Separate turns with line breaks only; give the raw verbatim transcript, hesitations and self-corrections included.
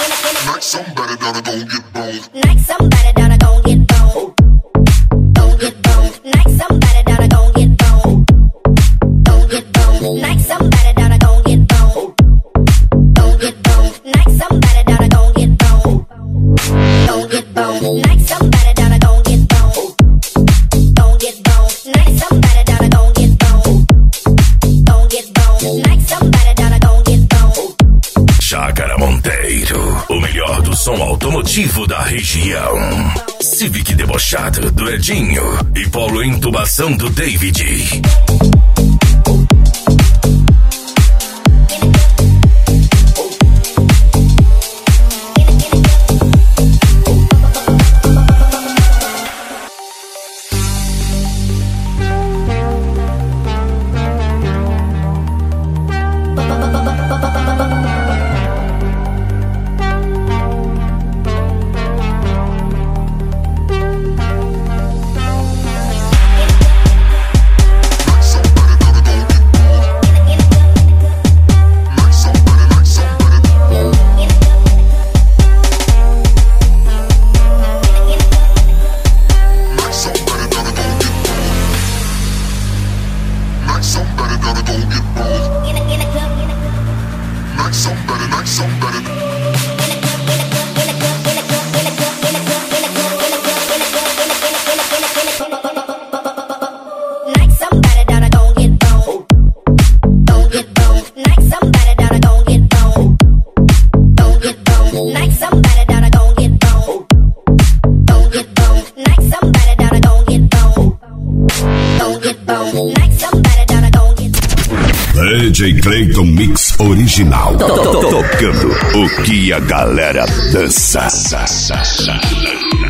Like somebody that gon' get boned.
Like somebody that gon' get boned. Gon' get boned. Like somebody that gon' get boned. Gon' get boned. Like somebody that gon' get boned. Gon' get boned. Like somebody that gon' get boned. Gon' get boned. Like somebody that gon' get boned. Gon' get boned. Like somebody that gon' get boned. Gon' get boned. Like somebody that gon' get boned.
Chácara Monteiro, o melhor do som automotivo da região. Civic debochado do Edinho e Polo Intubação do David.
D J Clayton Mix original. Tocando o que a galera dança.